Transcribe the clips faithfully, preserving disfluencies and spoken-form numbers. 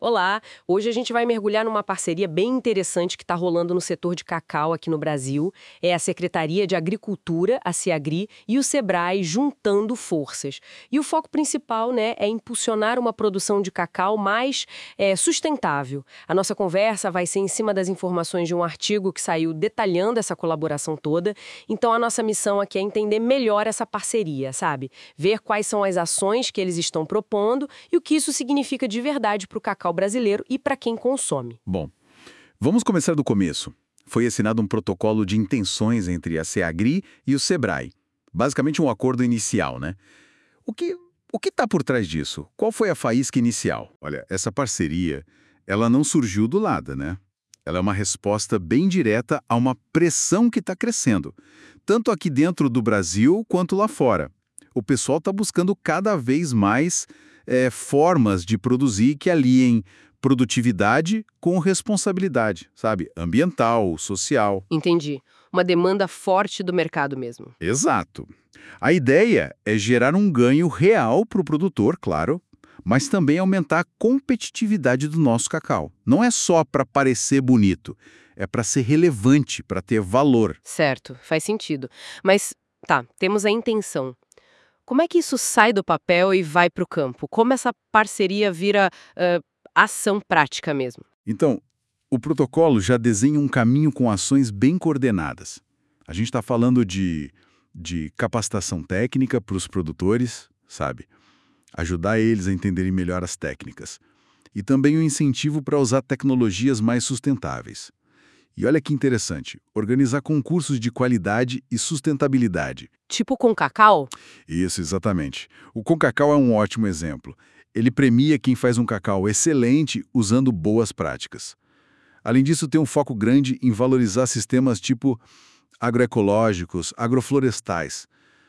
Olá! Hoje a gente vai mergulhar numa parceria bem interessante que está rolando no setor de cacau aqui no Brasil. É a Secretaria de Agricultura, a SEAGRI, e o SEBRAE juntando forças. E o foco principal, né, é impulsionar uma produção de cacau mais é, sustentável. A nossa conversa vai ser em cima das informações de um artigo que saiu detalhando essa colaboração toda. Então a nossa missão aqui é entender melhor essa parceria, sabe? Ver quais são as ações que eles estão propondo e o que isso significa de verdade para o cacau brasileiro e para quem consome. Bom, vamos começar do começo. Foi assinado um protocolo de intenções entre a SEAGRI e o SEBRAE. Basicamente um acordo inicial, né? O que o que está por trás disso? Qual foi a faísca inicial? Olha, essa parceria, ela não surgiu do nada, né? Ela é uma resposta bem direta a uma pressão que está crescendo, tanto aqui dentro do Brasil quanto lá fora. O pessoal está buscando cada vez mais é, formas de produzir que aliem produtividade com responsabilidade, sabe? Ambiental, social. Entendi. Uma demanda forte do mercado mesmo. Exato. A ideia é gerar um ganho real para o produtor, claro, mas também aumentar a competitividade do nosso cacau. Não é só para parecer bonito, é para ser relevante, para ter valor. Certo, faz sentido. Mas, tá, temos a intenção. Como é que isso sai do papel e vai para o campo? Como essa parceria vira ãh, ação prática mesmo? Então, o protocolo já desenha um caminho com ações bem coordenadas. A gente está falando de, de capacitação técnica para os produtores, sabe? Ajudar eles a entenderem melhor as técnicas. E também um incentivo para usar tecnologias mais sustentáveis. E olha que interessante, organizar concursos de qualidade e sustentabilidade. Tipo com cacau? Isso, exatamente. O Concacau é um ótimo exemplo. Ele premia quem faz um cacau excelente usando boas práticas. Além disso, tem um foco grande em valorizar sistemas tipo agroecológicos, agroflorestais.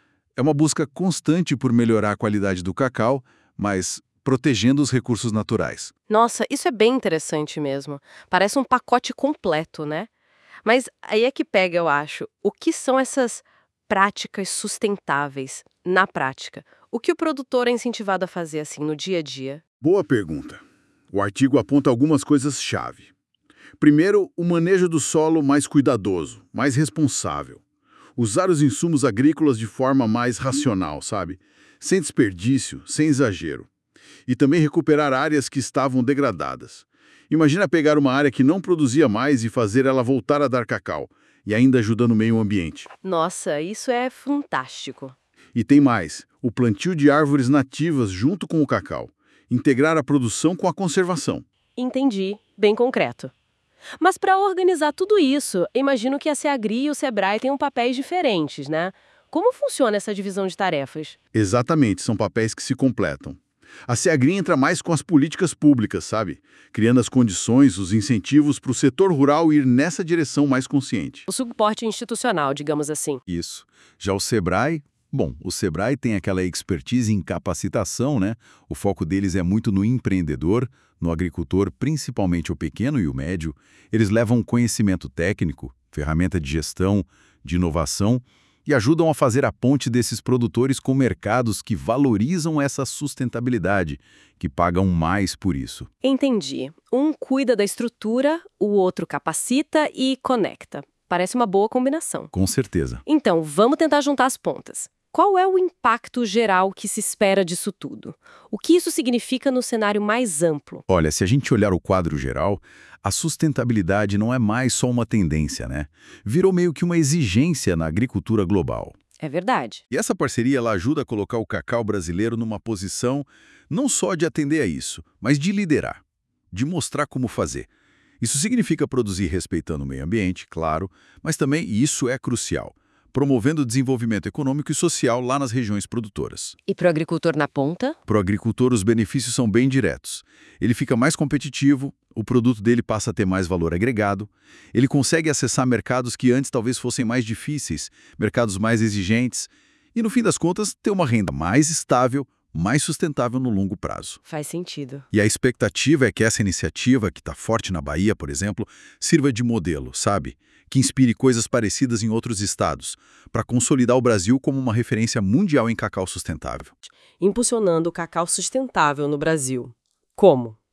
É uma busca constante por melhorar a qualidade do cacau, mas protegendo os recursos naturais. Nossa, isso é bem interessante mesmo. Parece um pacote completo, né? Mas aí é que pega, eu acho. O que são essas práticas sustentáveis na prática? O que o produtor é incentivado a fazer assim no dia a dia? Boa pergunta. O artigo aponta algumas coisas-chave. Primeiro, o manejo do solo mais cuidadoso, mais responsável. Usar os insumos agrícolas de forma mais racional, sabe? Sem desperdício, sem exagero. E também recuperar áreas que estavam degradadas. Imagina pegar uma área que não produzia mais e fazer ela voltar a dar cacau, e ainda ajudando o meio ambiente. Nossa, isso é fantástico. E tem mais, o plantio de árvores nativas junto com o cacau. Integrar a produção com a conservação. Entendi, bem concreto. Mas para organizar tudo isso, imagino que a SEAGRI e o SEBRAE tenham papéis diferentes, né? Como funciona essa divisão de tarefas? Exatamente, são papéis que se completam. A SEAGRI entra mais com as políticas públicas, sabe? Criando as condições, os incentivos para o setor rural ir nessa direção mais consciente. O suporte institucional, digamos assim. Isso. Já o SEBRAE, bom, o SEBRAE tem aquela expertise em capacitação, né? O foco deles é muito no empreendedor, no agricultor, principalmente o pequeno e o médio. Eles levam conhecimento técnico, ferramenta de gestão, de inovação e ajudam a fazer a ponte desses produtores com mercados que valorizam essa sustentabilidade, que pagam mais por isso. Entendi. Um cuida da estrutura, o outro capacita e conecta. Parece uma boa combinação. Com certeza. Então, vamos tentar juntar as pontas. Qual é o impacto geral que se espera disso tudo? O que isso significa no cenário mais amplo? Olha, se a gente olhar o quadro geral, a sustentabilidade não é mais só uma tendência, né? Virou meio que uma exigência na agricultura global. É verdade. E essa parceria ela ajuda a colocar o cacau brasileiro numa posição não só de atender a isso, mas de liderar, de mostrar como fazer. Isso significa produzir respeitando o meio ambiente, claro, mas também, e isso é crucial, promovendo o desenvolvimento econômico e social lá nas regiões produtoras. E para o agricultor na ponta? Para o agricultor, os benefícios são bem diretos. Ele fica mais competitivo, o produto dele passa a ter mais valor agregado, ele consegue acessar mercados que antes talvez fossem mais difíceis, mercados mais exigentes, e no fim das contas, ter uma renda mais estável, mais sustentável no longo prazo. Faz sentido. E a expectativa é que essa iniciativa, que está forte na Bahia, por exemplo, sirva de modelo, sabe? Que inspire coisas parecidas em outros estados, para consolidar o Brasil como uma referência mundial em cacau sustentável. Impulsionando o cacau sustentável no Brasil. Como?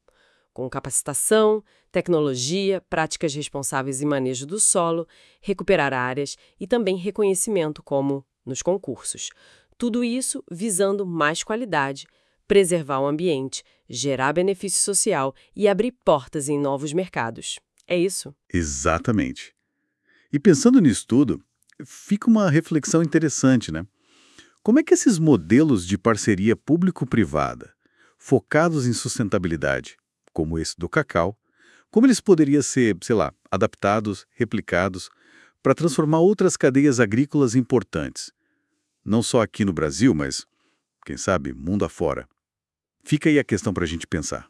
com capacitação, tecnologia, práticas responsáveis e manejo do solo, recuperar áreas e também reconhecimento, como nos concursos. Tudo isso visando mais qualidade, preservar o ambiente, gerar benefício social e abrir portas em novos mercados. É isso? Exatamente. E pensando nisso tudo, fica uma reflexão interessante, né? Como é que esses modelos de parceria público-privada, focados em sustentabilidade, como esse do cacau, como eles poderiam ser, sei lá, adaptados, replicados, para transformar outras cadeias agrícolas importantes? Não só aqui no Brasil, mas, quem sabe, mundo afora. Fica aí a questão para a gente pensar.